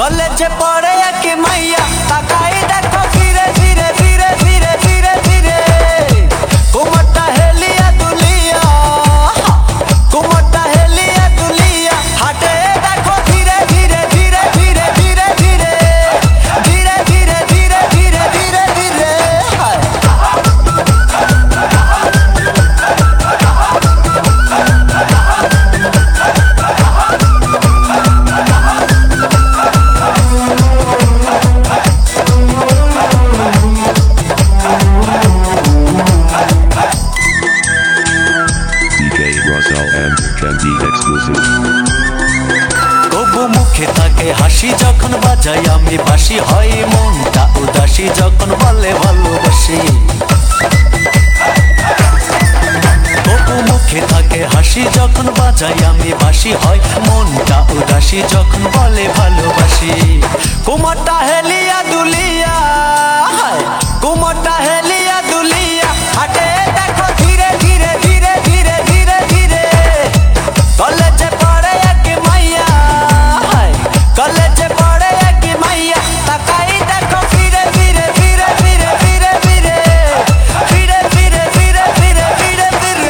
কলেজে পড়ে একে মাইয়া তাকাই দেখো ধীরে ধীরে ধীরে ধীরে ধীরে ধীরে কোমরটা হেলিয়া দুলিয়া কোমরটা হেলিয়া দুলিয়া হাটে দেখো ধীরে ধীরে ধীরে ধীরে ধীরে ধীরে ধীরে ধীরে ধীরে ধীরে ধীরে ধীরে তবু মুখে থাকে হাসি যখন বাজাই আমি বাঁশি হয় মনটা উদাসী যখন বলে ভালোবাসি তবু মুখে থাকে হাসি যখন বাজাই আমি বাঁশি হয় মনটা উদাসী যখন বলে ভালোবাসি কোমরটা হেলিয়া দুলিয়া কোমরটা হেলিয়া দুলিয়া হাটে দেখো ধীরে ধীরে ধীরে ধীরে ধীরে ধীরে কলেজে পড়ে একে মাইয়া কলেজে পড়ে একে মাইয়া তাকাই দেখো ধীরে ধীরে ধীরে ধীরে ধীরে ধীরে ধীরে ধীরে ধীরে ধীরে ধীরে ধীরে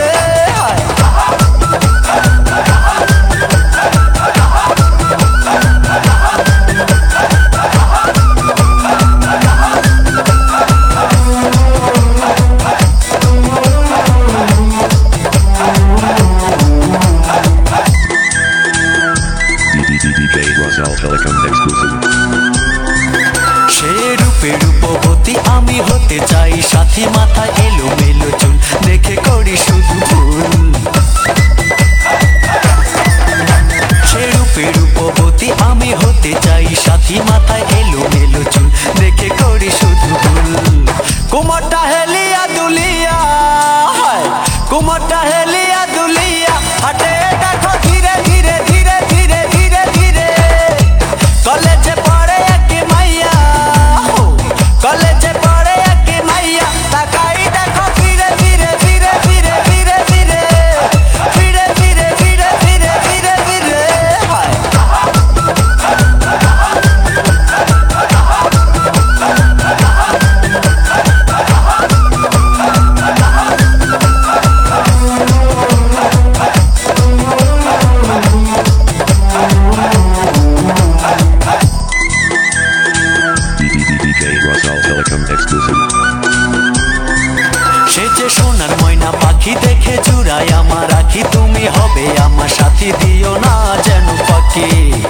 সে রূপে রূপবতী আমি হতে চাই সাথী মাথায় এলো মেলো চুল দেখে করি শুধু ভুল সে রূপে রূপবতী আমি হতে চাই সাথী মাথায় এলো মেলো চুল দেখে করি শুধু ভুল কোমরটা হেলিয়া দুলিয়া কোমরটা হেলিয়া দুলিয়া হাটে দেখো ধীরে ধীরে ধীরে ধীরে ধীরে ধীরে কলেজে পড়ে একে মাইয়া কলেজে পড়ে একে মাইয়া তাকাই দেখো ধীরে ধীরে ধীরে ধীরে ধীরে ধীরে ধীরে ধীরে ধীরে ধীরে ধীরে ধীরে সে যে সোনার ময়না পাখি দেখে জুড়াই আমার আখি তুমি হবে আমার সাথী দিও না যেন পাখি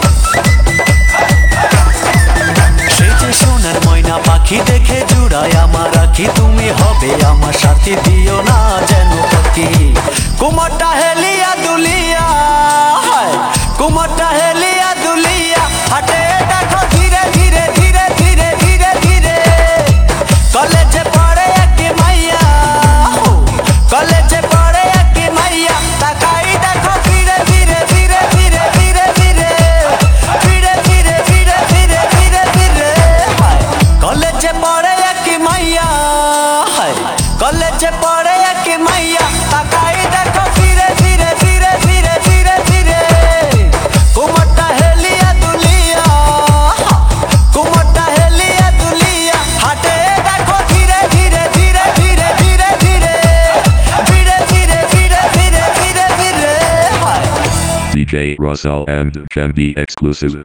সে যে সোনার ময়না পাখি দেখে জুড়াই আমার আখি তুমি হবে আমার সাথী দিও না যেন পাখি কোমরটা হেলিয়া দুলিয়া কোমরটা হেলিয়া দুলিয়া হাটে দেখো ধীরে ধীরে ধীরে ধীরে ধীরে ধীরে কলেজে পড়ে একে মাইয়া কলেজে পড়ে একে মাইয়া তাকাই দেখো ধীরে ধীরে ধীরে ধীরে ধীরে ধীরে ধীরে ধীরে ধীরে ধীরে ধীরে ধীরে কলেজে পড়ে একে মাইয়া কলেজে পড়ে একে মাইয়া তাকাই দেখো ধীরে ধীরে ধীরে ধীরে ধীরে ধীরে কোমরটা হেলিয়া দুলিয়া কোমরটা হেলিয়া দুলিয়া হাটে দেখো ধীরে ধীরে ধীরে ধীরে ধীরে ধীরে ধীরে ধীরে ধীরে ধীরে ধীরে ধীরে DJ Russell and Can Be exclusive.